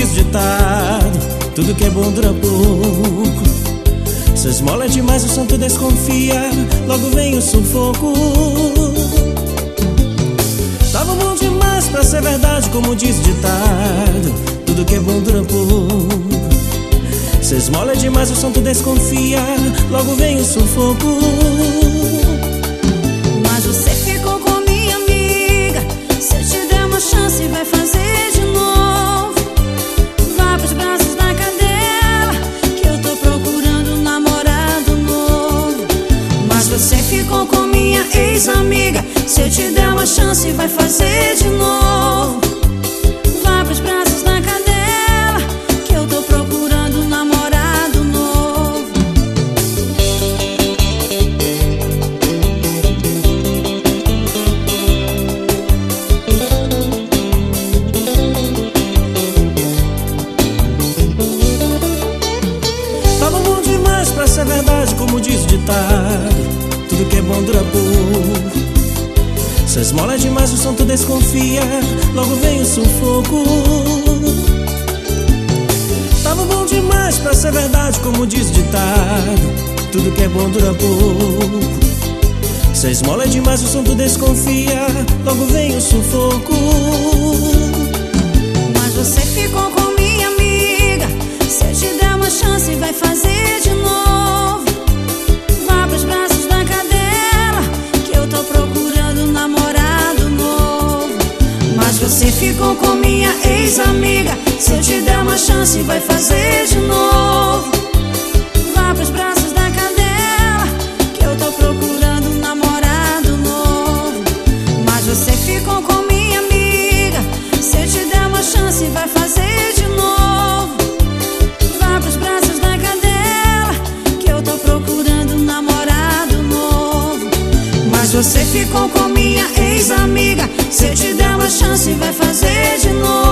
diz o ditado, tudo que é bom dura pouco. Se esmola demais o santo desconfia, logo vem o sufoco. Tava bom demais pra ser verdade, como diz o ditado, tudo que é bom dura pouco. Se esmola demais o santo desconfia, logo vem o sufoco. Mas você ficou com minha amiga, se eu te der uma chance vai fazer de novo. Vá pros braços da cadela, que eu tô procurando um namorado novo. Mas você ficou com minha ex-amiga, se eu te der uma chance vai fazer de novo. Vá pros braços da cadela, que eu tô procurando um namorado novo. Tava bom demais pra ser verdade, como diz o ditado, tudo que é bom dura pouco. Se esmola demais o santo desconfia, logo vem o sufoco. Tava bom demais pra ser verdade, como diz o ditado, tudo que é bom dura pouco. Se esmola demais o santo desconfia, logo vem o sufoco. Mas você ficou com minha amiga, se eu te der uma chance vai fazer de novo. Vá pros braços da cadela, que eu tô procurando um namorado novo. Mas você ficou com minha ex-amiga, se eu te der uma chance vai fazer de novo. Vá pros braços da cadela, que eu tô procurando um namorado novo. Mas você ficou com minha amiga, se eu te der uma chance vai fazer de novo. Vá pros braços da cadela, que eu tô procurando um namorado novo. Mas você ficou com minha ex-amiga, se eu te der uma chance vai fazer de novo.